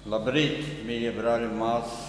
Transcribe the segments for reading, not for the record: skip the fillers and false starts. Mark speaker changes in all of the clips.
Speaker 1: Labrīt, mīļie brāļi un māsas.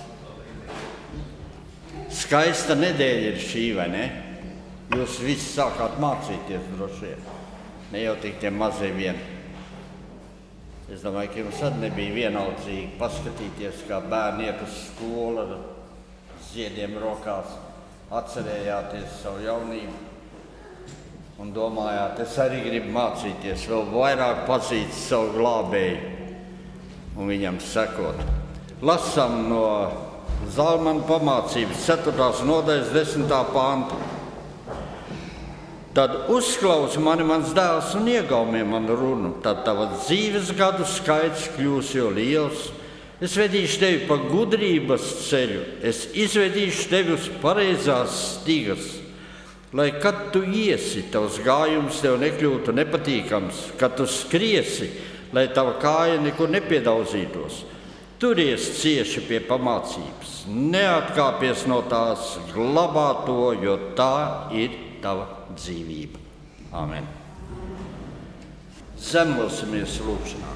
Speaker 1: Skaista nedēļa ir šī, vai ne? Jūs visi sākāt mācīties droši vien. Ne jau tik tie mazie vien. Es domāju, ka jums arī nebija vienaldzīgi paskatīties, kā bērni iet uz skolu ar ziediem rokās. Atcerējāties savu jaunību un domājāt, es arī gribu mācīties, vēl vairāk pazīt savu glābēju un viņam sekot. Lasām no Zalmana pamācības 4. nodaļas 10. panta. Tad uzklausi mani mans dēls un iegaumē manu runu, tad tava dzīves gadu skaits kļūs jo liels. Es vedīšu tevi pa gudrības ceļu, es izvedīšu tevi uz pareizās stigas, lai kad tu iesi, tavs gājums tev nekļūtu nepatīkams, kad tu skriesi, lai tava kāja nekur nepiedauzītos. Turies cieši pie pamācības, neatkāpies no tās, glabā to, jo tā ir tava dzīvība. Amen. Zemosimies lūgšanā.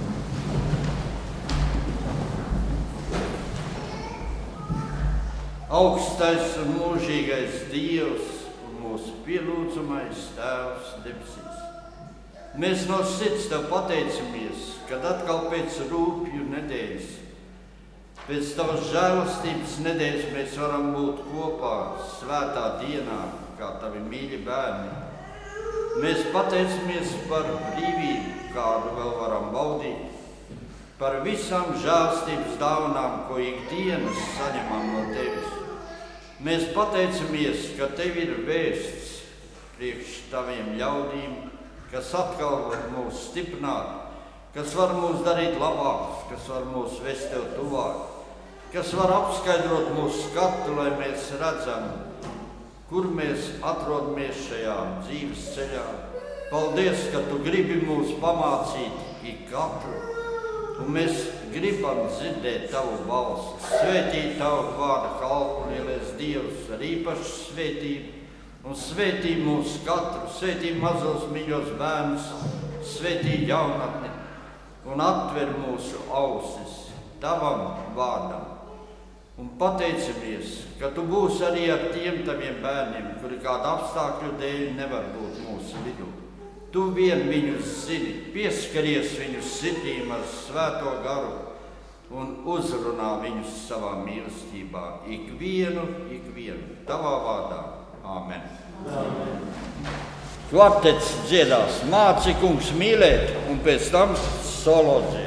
Speaker 1: Augstais un mūžīgais Dievs un mūsu pielūdzamais Tēvs debesīs. Mēs no sirds Tev pateicamies, kad atkal pēc rūpju nedēļas, pēc Tavas žēlastības nedēļas mēs varam būt kopā svētā dienā, kā Tavi mīļi bērni. Mēs pateicamies par brīvību, kādu vēl varam baudīt, par visām žēlastības dāvanām, ko ikdienas saņemam no Tevis. Mēs pateicamies, ka Tev ir vēsts priekš Taviem ļaudīm, kas atkal var mūs stiprināt, kas var mūs darīt labākus, kas var mūs vest Tev tuvāk, kas var apskaidrot mūsu skatu, lai mēs redzam, kur mēs atrodamies šajā dzīves ceļā. Paldies, ka Tu gribi mūs pamācīt ik katru, un mēs gribam dzirdēt Tavu balsi, svētīt Tavu vārda kalpu, lielais Dievs, ar īpašu svētību, un svētī mūs katru, svētī mazos mīļos bērnus, svētī jaunatni, un atver mūsu ausis Tavam vārdam. Un pateicamies, ka Tu būsi arī ar tiem Taviem bērniem, kuri kādu apstākļu dēļ nevar būt mūsu vidū. Tu vien viņus zini, pieskaries viņus sirdīm ar svēto garu un uzrunā viņus savā mīlestībā, ikvienu, Tavā vārdā. Āmen. Kvartets dziedās Māci, kungs, mīlēt, un pēc tam solo dzies.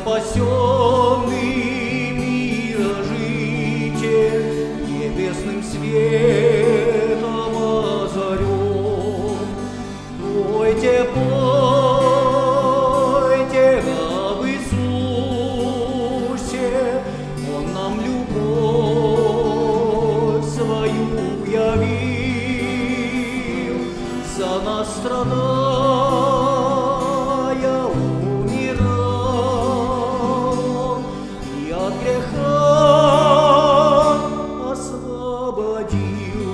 Speaker 2: спасенный мира житель, небесным светом озарен. Пойте, пойте об Иисусе, Он нам любовь свою явил, за нас страдая умирал, и от греха освободил.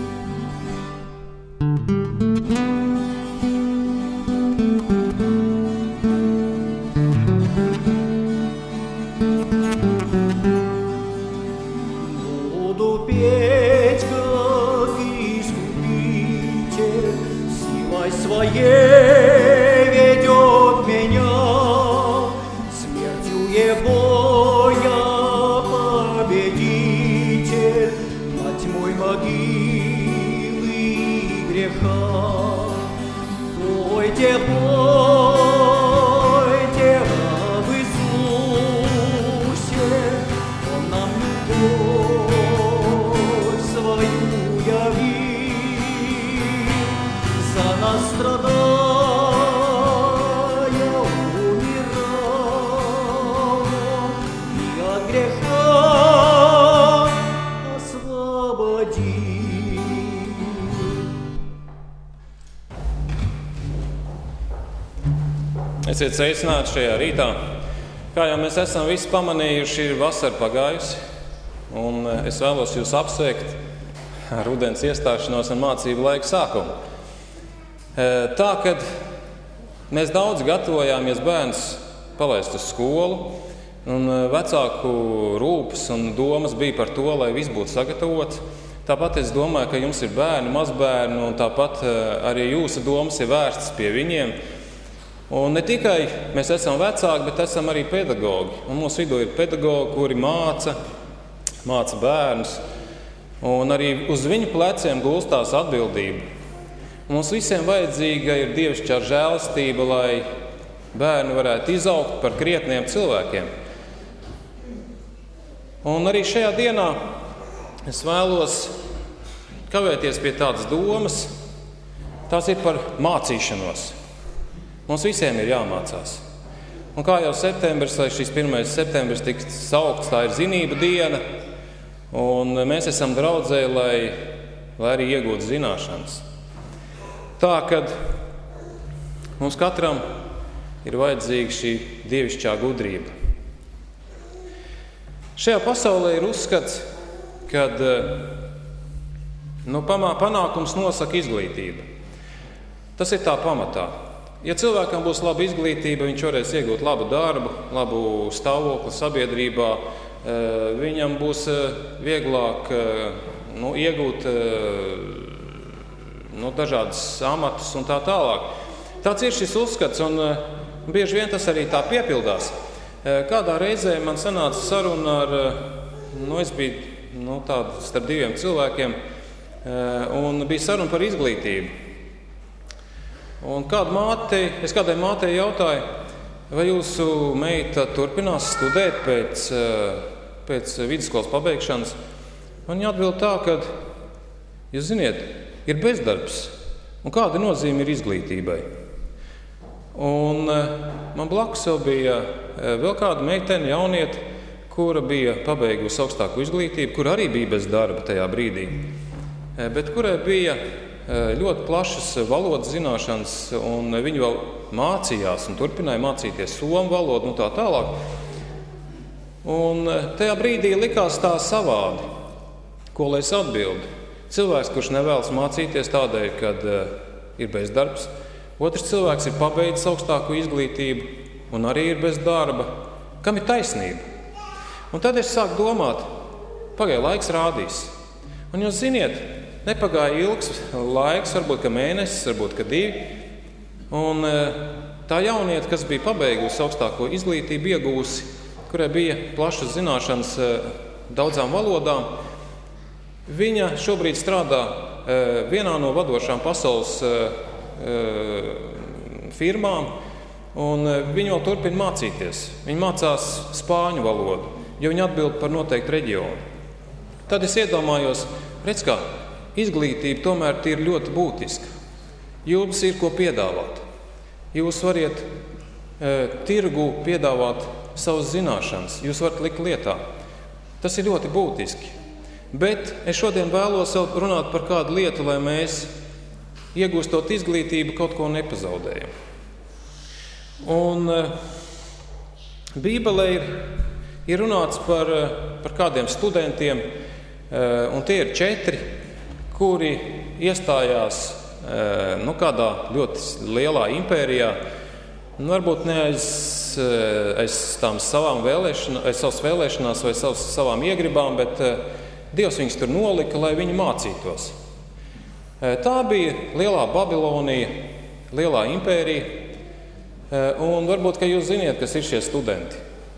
Speaker 2: Буду петь, как Искупитель, силой своей ведет меня, смертью Его я победитель, над тьмой могилы и греха. Пойте, пойте об Иисусе, Он нам любовь свою явил, за нас страдая умирал, и от греха освободил.
Speaker 3: Esiet sveicināti šajā rītā. Kā jau mēs esam visi pamanījuši, ir vasara pagājusi, un es vēlos jūs apsveikt ar rudens iestāšanos un mācību laika sākumu. Tā, kad mēs daudz gatavojāmies bērnus palaist uz skolu, un vecāku rūpes un domas bija par to, lai viss būtu sagatavots. Tāpat es domāju, ka jums ir bērni, mazbērni, un tāpat arī jūsu domas ir vērstas pie viņiem. Un ne tikai mēs esam vecāki, bet esam arī pedagogi. Un mūsu vidū ir pedagogi, kuri māca bērnus, un arī uz viņu pleciem gulstās atbildība. Un mums visiem vajadzīga ir dievišķā žēlastība, lai bērni varētu izaugt par krietniem cilvēkiem. Un arī šajā dienā es vēlos kavēties pie tādas domas, tās ir par mācīšanos. Mums visiem ir jāmācās. Un kā jau septembris, vai šis 1. septembris tiks saukts, tā ir zinību diena, un mēs esam draudzē, lai arī iegūtu zināšanas. Tā, kad mums katram ir vajadzīga šī dievišķā gudrība. Šajā pasaulē ir uzskats, kad panākums nosaka izglītība. Tas ir tā pamatā. Ja cilvēkam būs laba izglītība, viņš varēs iegūt labu darbu, labu stāvokli sabiedrībā, viņam būs vieglāk iegūt dažādas amatus un tā tālāk. Tāds ir šis uzskats, un bieži vien tas arī tā piepildās. Kādā reizē man sanāca saruna ar, es biju tādu starp diviem cilvēkiem, un bija saruna par izglītību. Un es kādai mātei jautāju, vai jūsu meita turpinās studēt pēc vidusskolas pabeigšanas. Un viņa atbild tā, ka, jūs ziniet, ir bezdarbs, un kāda nozīme ir izglītībai. Un man blakus jau bija vēl kāda meitene, jaunieta, kura bija pabeigusi augstāku izglītību, kur arī bija bez darba tajā brīdī, bet kurai bija ļoti plašas valodas zināšanas, un viņi vēl mācījās un turpināja mācīties somu valodu un tā tālāk. Un tajā brīdī likās tā savādi, ko lai es atbildu. Cilvēks, kurš nevēlas mācīties tādēļ, kad ir bezdarbs, otrs cilvēks ir pabeidzis augstāku izglītību un arī ir bez darba. Kam ir taisnība? Un tad es sāku domāt, laiks rādīs. Un jūs ziniet, nepagāja ilgs laiks, varbūt ka mēnesis, varbūt ka 2. Un tā jaunieta, kas bija pabeigusi augstāko izglītību, iegūsi, kurai bija plašas zināšanas daudzām valodām, viņa šobrīd strādā vienā no vadošām pasaules firmām, un viņi vēl turpina mācīties. Viņi mācās spāņu valodu, jo viņi atbild par noteiktu reģionu. Tad es iedomājos, redz kā, izglītība tomēr ir ļoti būtiska. Jums ir ko piedāvāt. Jūs variet tirgu piedāvāt savas zināšanas, jūs varat likt lietā. Tas ir ļoti būtiski. Bet es šodien vēlos runāt par kādu lietu, lai mēs, iegūstot izglītību, kaut ko nepazaudējam. Un Bībelē ir runāts par kādiem studentiem, un tie ir 4, kuri iestājās kādā ļoti lielā impērijā, varbūt ne aiz savām vēlēšanās vai savām iegribām, bet Dievs viņus tur nolika, lai viņi mācītos. Tā bija lielā Babilonija, lielā impērija, un varbūt, ka jūs ziniet, kas ir šie studenti.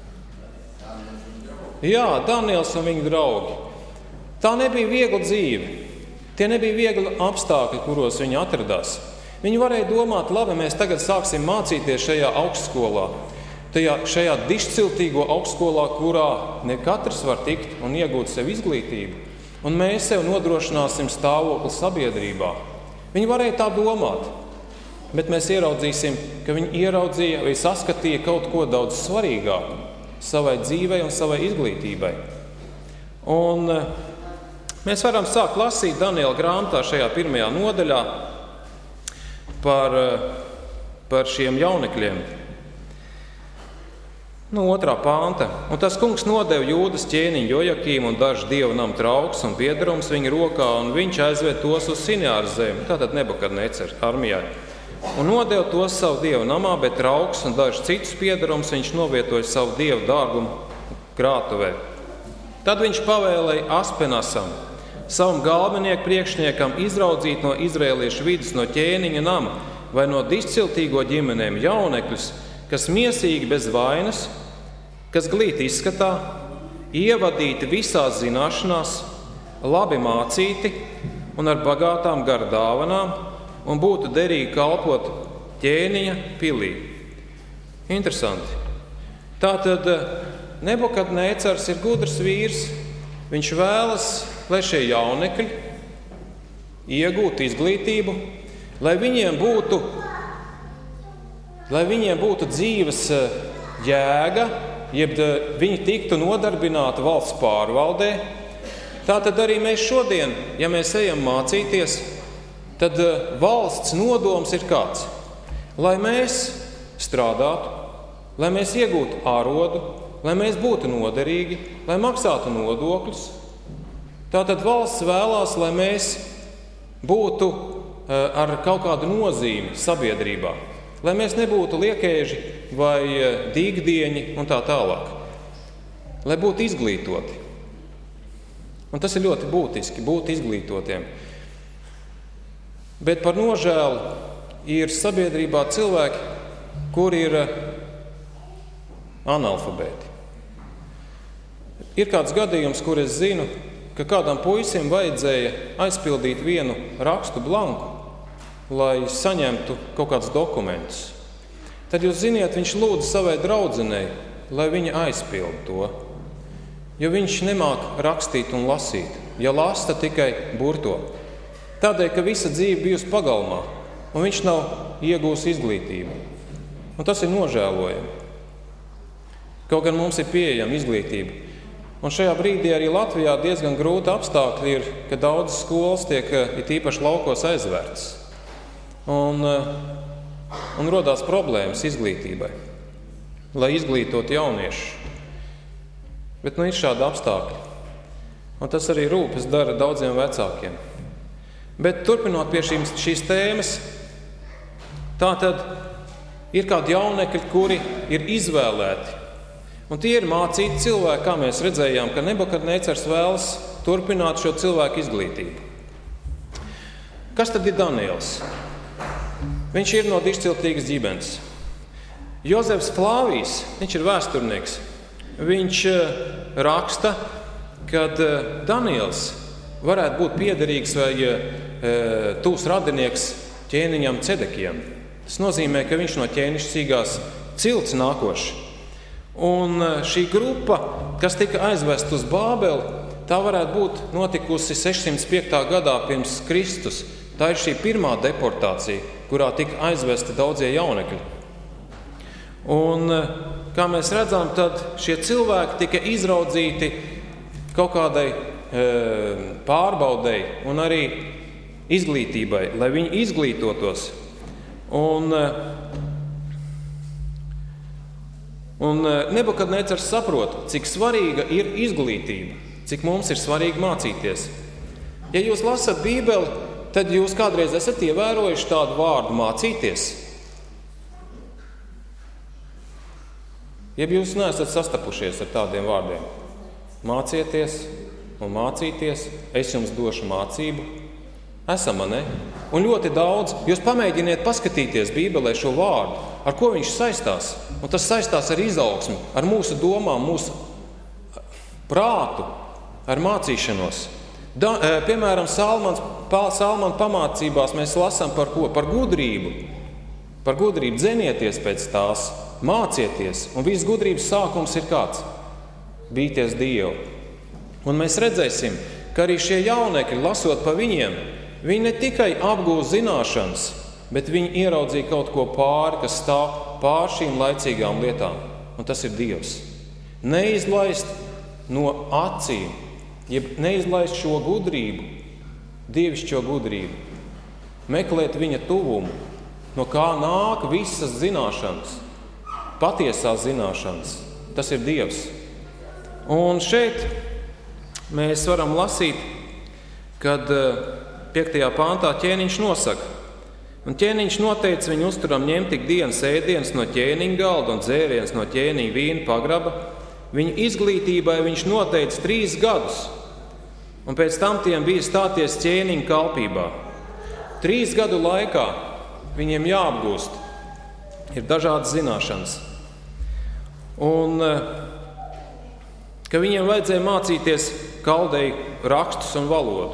Speaker 3: Jā, Daniels un viņa draugi. Tā nebija viegla dzīve. Tie nebija viegli apstākļi, kuros viņi atradās. Viņi varēja domāt, labi, mēs tagad sāksim mācīties šajā augstskolā, šajā dišciltīgo augstskolā, kurā ne katrs var tikt un iegūt sev izglītību, un mēs sev nodrošināsim stāvokli sabiedrībā. Viņi varēja tā domāt, bet mēs ieraudzīsim, ka viņi ieraudzīja vai saskatīja kaut ko daudz svarīgāku savai dzīvei un savai izglītībai. Un mēs varam sākt lasīt Daniela grāmatā šajā 1. nodaļā par šiem jaunekļiem. No 2. panta. Un tas kungs nodeva Jūdas ķēniņu Jojakīmu un dažus dievu namu traukus un piedarumus viņa rokā, un viņš aizved tos uz Siniāras zemi, tātad Nebukadnecer armijai. Un nodeva tos savu dievu namā, bet traukus un dažus citus piedarumus viņš novietoja savu dievu dārgumu krātuvē. Tad viņš pavēlēja Aspenasam, savam galvenieku priekšniekam, izraudzīt no izrēliešu vidus, no ķēniņa nama vai no dišciltīgo ģimenēm jaunekļus, kas miesīgi bez vainas, kas glīti izskatā, ievadīti visās zināšanās, labi mācīti un ar bagātām garu dāvanām, un būtu derīgi kalpot ķēniņa pilī. Interesanti. Tātad Nebukadnecars ir gudrs vīrs. Viņš vēlas, lai šie jaunekļi iegūtu izglītību, lai viņiem būtu dzīves jēga, jeb viņi tiktu nodarbināti valsts pārvaldē. Tātad arī mēs šodien, ja mēs ejam mācīties, tad valsts nodoms ir kāds? Lai mēs strādātu, lai mēs iegūtu ārodu, lai mēs būtu noderīgi, lai maksātu nodokļus. Tātad valsts vēlās, lai mēs būtu ar kaut kādu nozīmi sabiedrībā, lai mēs nebūtu liekēži vai dīgdieņi un tā tālāk, lai būtu izglītoti. Un tas ir ļoti būtiski, būt izglītotiem. Bet par nožēlu ir sabiedrībā cilvēki, kuri ir analfabēti. Ir kāds gadījums, kur es zinu, ka kādam puisim vajadzēja aizpildīt vienu rakstu blanku, lai saņemtu kaut kādus dokumentus. Tad jūs ziniet, viņš lūdza savai draudzenei, lai viņa aizpilda to, jo viņš nemāk rakstīt un lasīt. Ja lasa, tad tikai burto. Tādēļ, ka visa dzīve bijusi pagalmā, un viņš nav iegūs izglītību. Un tas ir nožēlojami. Kaut gan mums ir pieejama izglītība. Un šajā brīdī arī Latvijā diezgan grūti apstākļi ir, ka daudzas skolas tiek it īpaši laukos aizvērtas. Un rodās problēmas izglītībai, lai izglītotu jauniešus. Bet ir šādi apstākļi. Un tas arī rūpes dara daudziem vecākiem. Bet turpinot pie šīs tēmas, tātad ir kādi jaunekļi, kuri ir izvēlēti. Un tie ir mācīti cilvēki, kā mēs redzējām, ka Nebukadnecars vēlas turpināt šo cilvēku izglītību. Kas tad ir Daniels? Viņš ir no dišciltīgas ģimenes. Jozefs Flāvijs, viņš ir vēsturnieks. Viņš raksta, ka Daniels varētu būt piederīgs vai tūs radinieks ķēniņam Cedekijam. Tas nozīmē, ka viņš no ķēniša cīgās cilts nākoši. Un šī grupa, kas tika aizvesta uz Bābeli, tā varētu būt notikusi 605. gadā pirms Kristus. Tā ir šī pirmā deportācija, kurā tika aizvesti daudzie jaunekļi. Un, kā mēs redzam, tad šie cilvēki tika izraudzīti kaut kādai pārbaudei un arī izglītībai, lai viņi izglītotos. Un Nebukadnecars saprot, cik svarīga ir izglītība, cik mums ir svarīgi mācīties. Ja jūs lasat Bībeli, tad jūs kādreiz esat ievērojuši tādu vārdu mācīties. Ja jūs neesat sastapušies ar tādiem vārdiem, mācieties un mācīties, es jums došu mācību, esam, ne? Un ļoti daudz, jūs pamēģiniet paskatīties Bībelē šo vārdu, ar ko viņš saistās. Un tas saistās ar izaugsmi, ar mūsu domām, mūsu prātu, ar mācīšanos. Piemēram, Salmana pamācībās mēs lasām par ko? Par gudrību. Par gudrību dzenieties pēc tās, mācieties. Un viss gudrības sākums ir kāds? Bīties Dievu. Un mēs redzēsim, ka arī šie jaunekļi, lasot pa viņiem, viņi ne tikai apgūst zināšanas, bet viņi ieraudzīja kaut ko pāri, kas stāv pār šīm laicīgām lietām. Un tas ir Dievs. Neizlaist no acīm, jeb neizlaist šo gudrību, dievišķo gudrību. Meklēt viņa tuvumu, no kā nāk visas zināšanas, patiesās zināšanas. Tas ir Dievs. Un šeit mēs varam lasīt, kad 5. pāntā ķēniņš nosaka. Un ķēniņš noteica viņu uzturam ņemt tik dienas ēdienas no ķēniņa galda un dzēriens no ķēniņa vīna pagraba. Viņu izglītībai viņš noteica 3 gadus. Un pēc tam tiem bija stāties ķēniņa kalpībā. 3 gadu laikā viņiem jāapgūst. Ir dažādas zināšanas. Un ka viņiem vajadzēja mācīties kaldeju rakstus un valodu.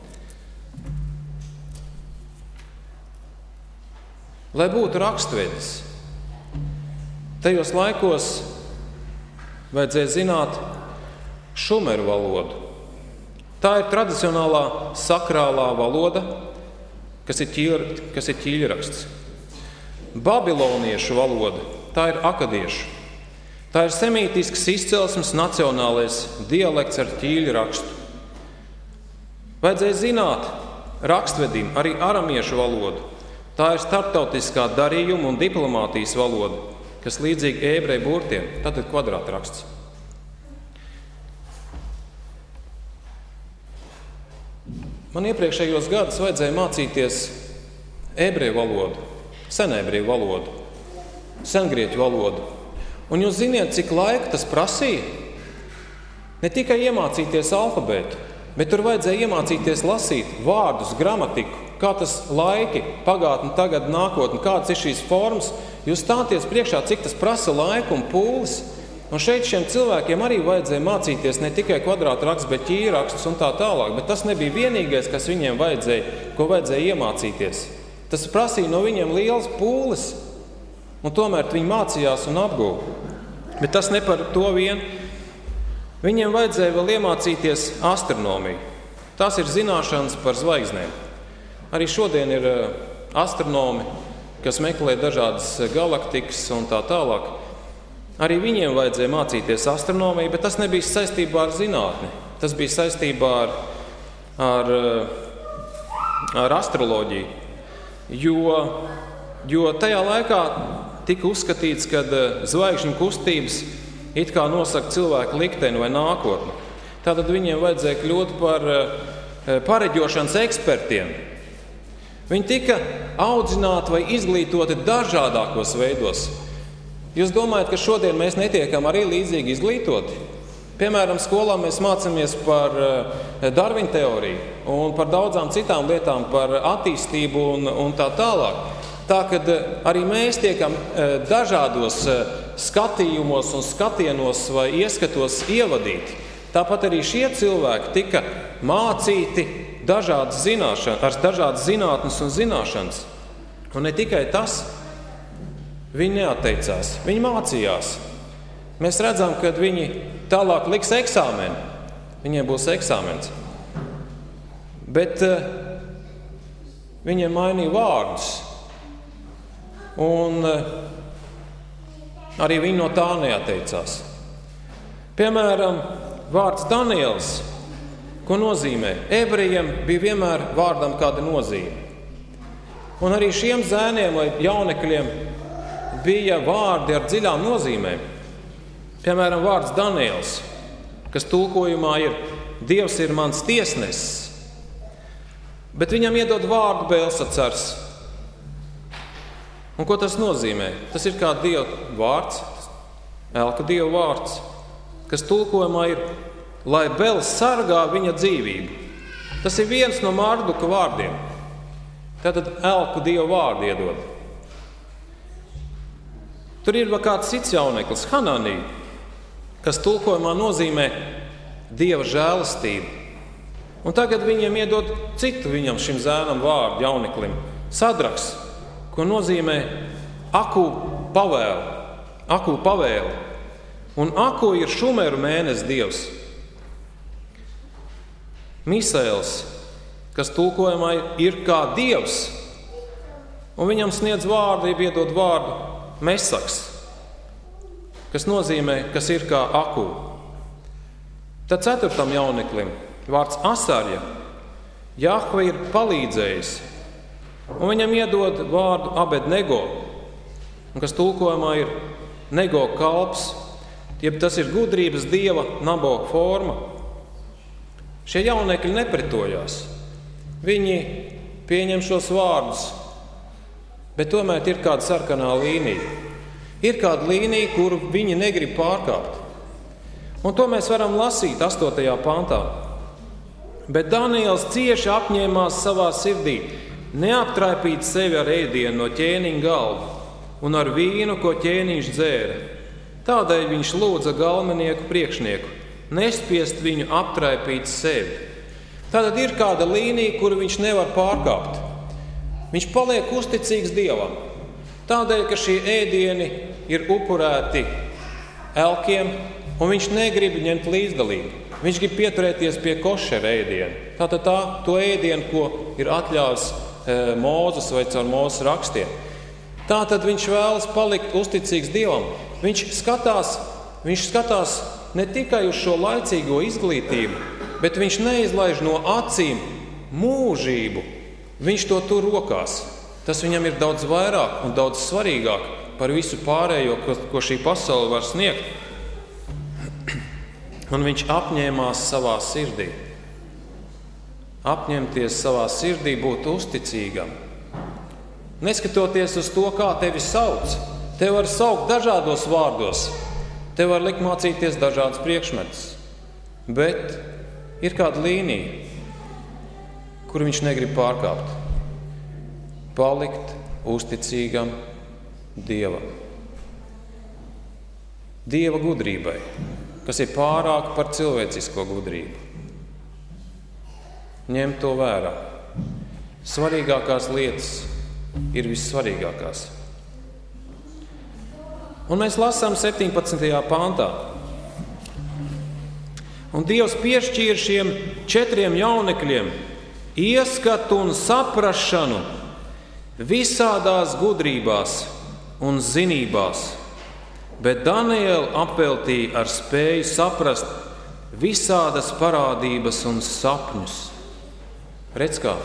Speaker 3: Lai būtu rakstvedis, tajos laikos vajadzēja zināt šumeru valodu. Tā ir tradicionālā sakrālā valoda, kas ir ķīļraksts. Babiloniešu valoda, tā ir akadiešu. Tā ir semītisks izcelsmes nacionālais dialekts ar ķīļrakstu. Vajadzēja zināt rakstvedim arī aramiešu valodu. Tā ir starptautiskā darījuma un diplomātijas valoda, kas līdzīgi ebreju burtiem, tad ir kvadrātraksts. Man iepriekšējos gadus vajadzēja mācīties ebreju valodu, senebreju valodu, sengrieķu valodu. Un jūs ziniet, cik laika tas prasīja? Ne tikai iemācīties alfabētu, bet tur vajadzēja iemācīties lasīt vārdus, gramatiku, kā tas laiki, pagātne, tagad, nākotne, kādas ir šīs formas. Jūs stāties priekšā, cik tas prasa laiku un pūles. Un šeit šiem cilvēkiem arī vajadzēja mācīties ne tikai kvadrātraksts, bet ķīļrakstus un tā tālāk. Bet tas nebija vienīgais, kas viņiem vajadzēja, ko vajadzēja iemācīties. Tas prasīja no viņiem liels pūles, un tomēr viņi mācījās un apguva. Bet tas ne par to vien. Viņiem vajadzēja vēl iemācīties astronomiju. Tās ir zināšanas par zvaigznēm. Arī šodien ir astronomi, kas meklē dažādas galaktikas un tā tālāk. Arī viņiem vajadzēja mācīties astronomiju, bet tas nebija saistībā ar zinātni. Tas bija saistībā ar astroloģiju. Jo tajā laikā tika uzskatīts, ka zvaigžņu kustības it kā nosaka cilvēku likteni vai nākotni. Tātad viņiem vajadzēja kļūt par pareģošanas ekspertiem. Viņi tika audzināti vai izglītoti dažādākos veidos. Jūs domājat, ka šodien mēs netiekam arī līdzīgi izglītoti? Piemēram, skolā mēs mācāmies par Darvina teoriju un par daudzām citām lietām, par attīstību un tā tālāk. Tā, kad arī mēs tiekam dažādos skatījumos un skatienos vai ieskatos ievadīti. Tāpat arī šie cilvēki tika mācīti dažādas zinātnes un zināšanas. Un ne tikai tas, Viņi neatteicās, viņi mācījās. Mēs redzam, ka viņi tālāk liks eksāmenu. Viņiem būs eksāmens. Bet viņiem mainīja vārdus. Un arī viņi no tā neatteicās. Piemēram, vārds Daniels, ko nozīmē? Ebrejiem bija vienmēr vārdam kāda nozīme. Un arī šiem zēniem vai jaunekļiem bija vārdi ar dziļām nozīmēm. Piemēram, vārds Daniels, kas tulkojumā ir Dievs ir mans tiesnesis, bet viņam iedod vārdu Belsacars. Un ko tas nozīmē? Tas ir kā Dieva vārds, Elka Dieva vārds, kas tulkojumā ir, lai Bels sargā viņa dzīvību. Tas ir viens no Marduka vārdiem. Tātad Elku Dieva vārdu iedod. Tur ir vēl kāds cits jauneklis, Hananī, kas tulkojumā nozīmē Dieva žēlastību. Un tagad viņiem iedod citu viņam šim zēnam vārdu jauneklim. Sadraks, ko nozīmē Aku pavēle. Un Aku ir Šumeru mēnesis dievs. Misēls, kas tulkojumā ir kā dievs, un viņam sniedz vārdu, iedod vārdu Mesaks, kas nozīmē, kas ir kā Aku. Tad ceturtam jauneklim vārds Asarja. Jahve ir palīdzējis, un viņam iedod vārdu Abednego, kas tulkojumā ir Nego kalps, jeb tas ir gudrības dieva naboga forma. Šie jaunekļi nepretojās. Viņi pieņem šos vārdus, bet tomēr ir kāda sarkanā līnija. Ir kāda līnija, kuru viņi negrib pārkāpt. Un to mēs varam lasīt 8. pantā. Bet Daniels cieši apņēmās savā sirdī neaptraipīt sevi ar ēdienu no ķēniņa galda un ar vīnu, ko ķēniņš dzēra. Tādēļ viņš lūdza galvenieku priekšnieku nespiest viņu aptraipīt sevi. Tātad ir kāda līnija, kuru viņš nevar pārkāpt. Viņš paliek uzticīgs Dievam. Tādēļ, ka šie ēdieni ir upurēti elkiem, un viņš negrib ņemt līdzdalību. Viņš grib pieturēties pie košera ēdiena. Tātad to ēdienu, ko ir atļāvis Mūzes vai caur Mūzes rakstiem. Tātad viņš vēlas palikt uzticīgs Dievam. Viņš skatās ne tikai uz šo laicīgo izglītību, bet viņš neizlaiž no acīm mūžību. Viņš to tur rokās. Tas viņam ir daudz vairāk un daudz svarīgāk par visu pārējo, ko šī pasaule var sniegt. Un viņš apņēmās savā sirdī. Apņemties savā sirdī būt uzticīgam. Neskatoties uz to, kā tevi sauc, tevi var saukt dažādos vārdos. Tev var likt mācīties dažādas priekšmetus. Bet ir kāda līnija, kuru viņš negrib pārkāpt. Palikt uzticīgam Dievam. Dieva gudrībai, kas ir pārāk par cilvēcisko gudrību. Ņem to vērā. Svarīgākās lietas ir vissvarīgākās. Un mēs lasām 17. pantā. Un Dievs piešķīra šiem 4 jaunekļiem ieskatu un saprašanu visādās gudrībās un zinībās, bet Danielu apveltīja ar spēju saprast visādas parādības un sapņus. Redz kā?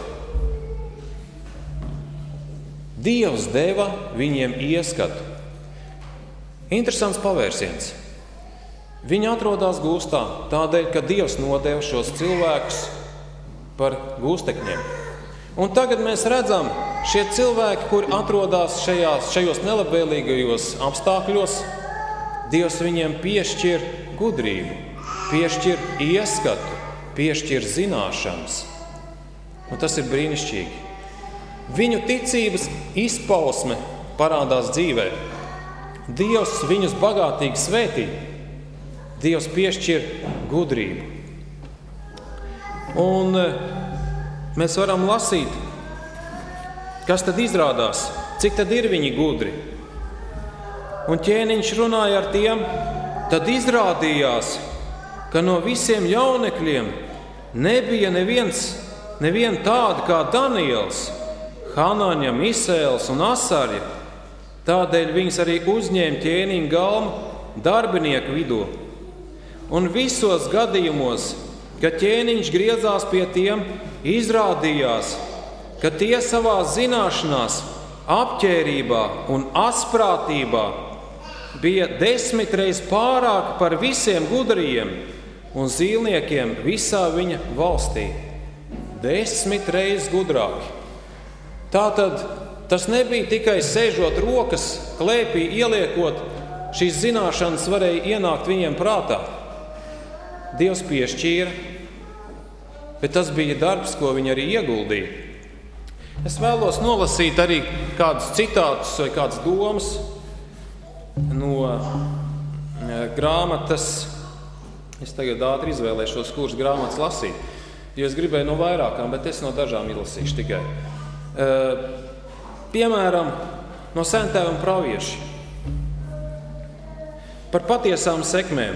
Speaker 3: Dievs deva viņiem ieskatu. Interesants pavērsiens. Viņi atrodas gūstā tādēļ, ka Dievs nodeva šos cilvēkus par gūstekņiem. Un tagad mēs redzam, šie cilvēki, kuri atrodas šajos nelabvēlīgajos apstākļos, Dievs viņiem piešķir gudrību, piešķir ieskatu, piešķir zināšanas. Un tas ir brīnišķīgi. Viņu ticības izpausme parādās dzīvē. Dievs viņus bagātīgi svētī. Dievs piešķir gudrību. Un mēs varam lasīt, kas tad izrādās, cik tad ir viņi gudri. un ķēniņš runāja ar tiem, tad izrādījās, ka no visiem jaunekļiem nebija neviena tāda kā Daniels, Hanaņa, Misēls un Asarja. Tādēļ viņus arī uzņēma ķēniņa galma darbinieku vidū. Un visos gadījumos, kad ķēniņš griezās pie tiem, izrādījās, ka tie savā zināšanās, apķērībā un asprātībā bija 10 reizes pārāk par visiem gudriem un zīlniekiem visā viņa valstī. 10 reizes gudrāki. Tātad tas nebija tikai sēžot rokas klēpī ieliekot, šīs zināšanas varēja ienākt viņiem prātā. Dievs piešķīra, bet tas bija darbs, ko viņi arī ieguldīja. Es vēlos nolasīt arī kādus citātus vai kādas domas no grāmatas. Es tagad ātri izvēlēšos, kuras grāmatas lasīt, jo es gribēju no vairākām, bet es no dažām izlasīšu tikai. Piemēram, no Sentēva un pravieši. Par patiesām sekmēm.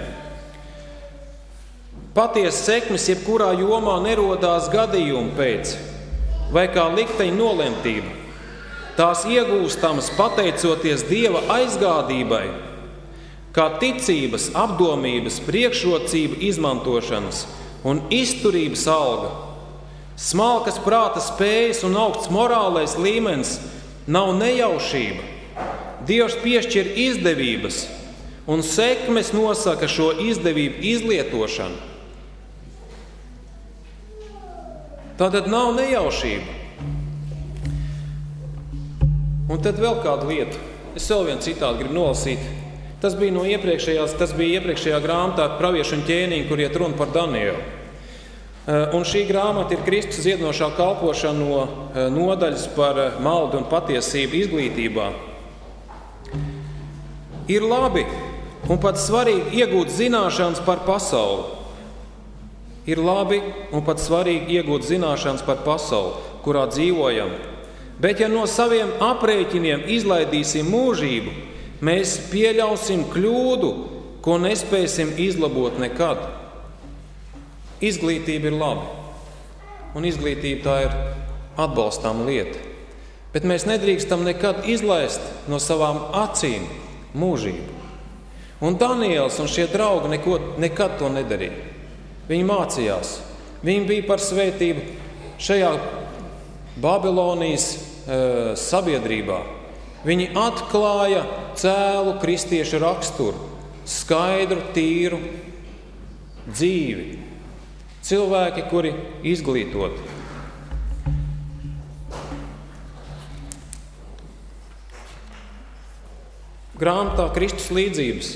Speaker 3: Patiesas sekmes jebkurā jomā nerodās gadījumu pēc, vai kā likteņa nolemtība. Tās iegūstamas pateicoties Dieva aizgādībai, kā ticības, apdomības, priekšrocību izmantošanas un izturības alga. Smalkas prāta spējas un augsts morālais līmenis nav nejaušība. Dievs piešķir izdevības, un sekmes nosaka šo izdevību izlietošanu. Tātad nav nejaušība. Un tad vēl kāda lieta. Es vēl vienu citātu gribu nolasīt. Tas bija iepriekšējā grāmatā Praviešu un ķēniņi, kur iet runa par Danielu. Un šī grāmata ir Kristus ziednošā kalpošana no nodaļas par maldu un patiesību izglītībā. Ir labi un pat svarīgi iegūt zināšanas par pasauli. Ir labi un pat svarīgi iegūt zināšanas par pasauli, kurā dzīvojam. Bet ja no saviem aprēķiniem izlaidīsim mūžību, mēs pieļausim kļūdu, ko nespēsim izlabot nekad. Izglītība ir laba, un izglītība tā ir atbalstāma lieta. Bet mēs nedrīkstam nekad izlaist no savām acīm mūžību. Un Daniels un šie draugi nekad to nedarīja. Viņi mācījās. Viņi bija par svētību šajā Babilonijas sabiedrībā. Viņi atklāja cēlu kristiešu raksturu, skaidru, tīru dzīvi. Cilvēki, kuri izglītoti. Grāmatā Kristus līdzības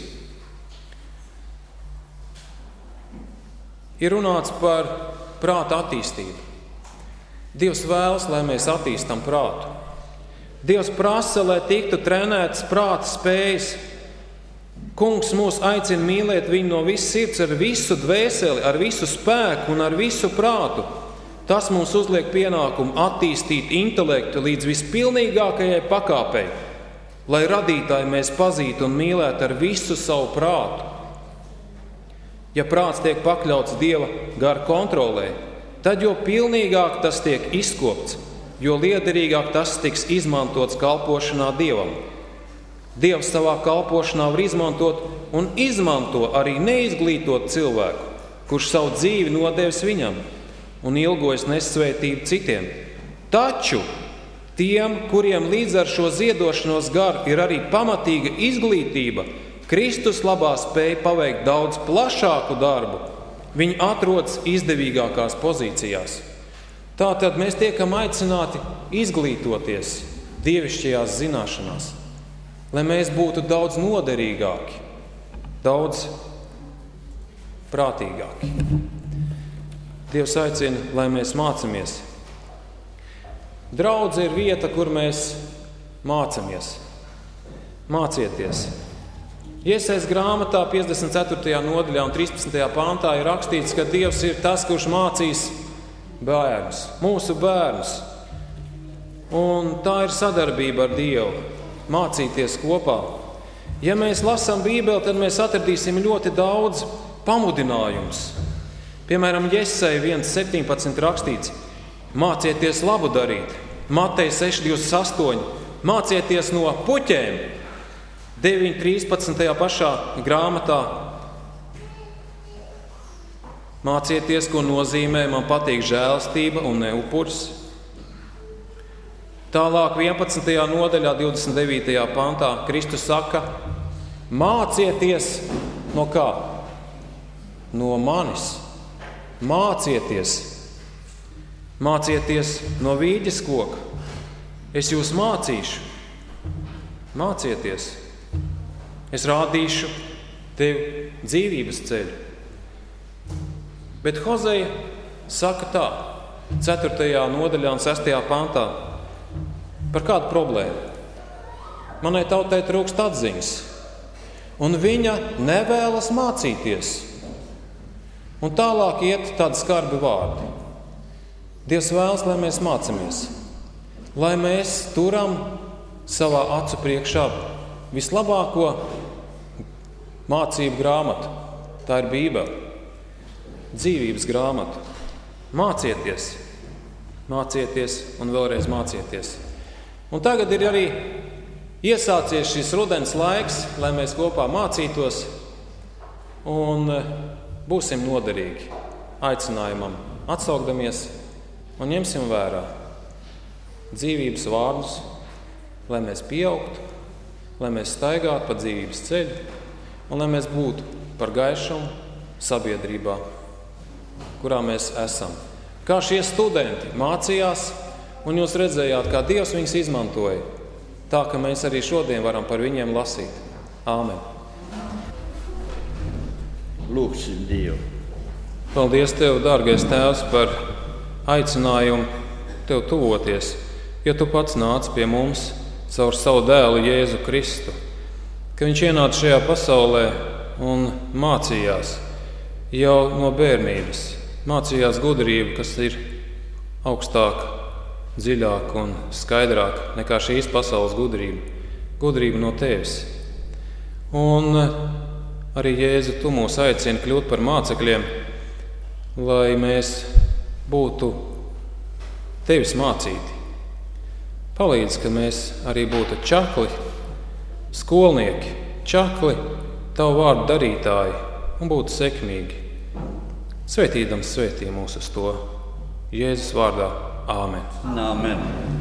Speaker 3: ir runāts par prāta attīstību. Dievs vēlas, lai mēs attīstam prātu. Dievs prasa, lai tiktu trenētas prāta spējas. Kungs mūs aicina mīlēt viņu no visas sirds, ar visu dvēseli, ar visu spēku un ar visu prātu. Tas mums uzliek pienākumu attīstīt intelektu līdz vispilnīgākajai pakāpei, lai radītāju mēs pazītu un mīlētu ar visu savu prātu. Ja prāts tiek pakļauts Dieva gara kontrolē, tad jo pilnīgāk tas tiek izkopts, jo liederīgāk tas tiks izmantots kalpošanā Dievam. Dievs savā kalpošanā var izmantot un izmanto arī neizglītot cilvēku, kurš savu dzīvi nodevis viņam un ilgojas nest svētību citiem. Taču tiem, kuriem līdz ar šo ziedošanos garu ir arī pamatīga izglītība, Kristus labā spēja paveikt daudz plašāku darbu. Viņi atrodas izdevīgākās pozīcijās. Tātad mēs tiekam aicināti izglītoties dievišķajās zināšanās, lai mēs būtu daudz noderīgāki, daudz prātīgāki. Dievs aicina, lai mēs mācamies. Draudze ir vieta, kur mēs mācamies. Mācieties. Iesaijas grāmatā 54. nodaļā un 13. pantā ir rakstīts, ka Dievs ir tas, kurš mācīs bērnus, mūsu bērnus. Un tā ir sadarbība ar Dievu, mācīties kopā. Ja mēs lasām Bībeli, tad mēs atradīsim ļoti daudz pamudinājumus. Piemēram, Jesaja 1:17 rakstīts: mācieties labu darīt. Mateja 6:28. Mācieties no puķēm. 9:13. pašā grāmatā. Mācieties, ko nozīmē man patīk žēlastība un ne upuris. Tālāk 11. nodaļā 29. pantā Kristus saka: mācieties no kā? No manis. Mācieties. Mācieties no vīģes koka. Es jūs mācīšu. Mācieties. Es rādīšu tev dzīvības ceļu. Bet Hozeja saka tā, 4. nodaļā un 6. pantā, par kādu problēmu. Manai tautai trūkst atziņas, un viņa nevēlas mācīties. Un tālāk iet tādi skarbi vārdi. Dievs vēlas, lai mēs mācāmies, lai mēs turam savā acu priekšā vislabāko mācību grāmatu. Tā ir Bībele, dzīvības grāmata. Mācieties, mācieties un vēlreiz mācieties. Un tagad ir arī iesācies šis rudens laiks, lai mēs kopā mācītos un būsim noderīgi aicinājumam, atsaukdamies un ņemsim vērā dzīvības vārdus, lai mēs pieaugtu, lai mēs staigātu pa dzīvības ceļu un lai mēs būtu par gaišumu sabiedrībā, kurā mēs esam. Kā šie studenti mācījās, un jūs redzējāt, kā Dievs viņus izmantoja, tā ka mēs arī šodien varam par viņiem lasīt. Āmen.
Speaker 1: Lūksim Dievu.
Speaker 3: Paldies Tev, dārgais Tēvs, par aicinājumu Tev tuvoties, jo Tu pats nāc pie mums caur savu dēlu Jēzu Kristu, ka Viņš ienāca šajā pasaulē un mācījās jau no bērnības. Mācījās gudrību, kas ir augstāka, dziļāka un skaidrāka nekā šīs pasaules gudrība. Gudrība no Tevis. Un arī Jēzu, Tu mūs aicini kļūt par mācekļiem, lai mēs būtu Tevis mācīti. Palīdz, ka mēs arī būtu čakli, skolnieki, čakli, Tavu vārdu darītāji un būtu sekmīgi. Svētīdams svētī mūs uz to. Jēzus vārdā. Āmen.
Speaker 1: Āmen.